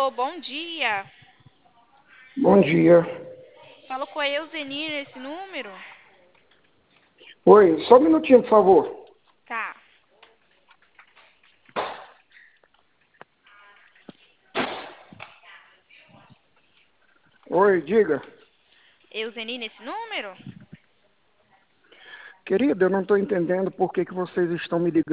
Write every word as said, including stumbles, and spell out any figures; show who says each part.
Speaker 1: Alô, bom dia.
Speaker 2: Bom dia.
Speaker 1: Falo com a Euseni nesse número?
Speaker 2: Oi, só um minutinho, por favor.
Speaker 1: Tá.
Speaker 2: Oi, diga.
Speaker 1: Euseni nesse número?
Speaker 2: Querida, eu não estou entendendo por que, que vocês estão me ligando.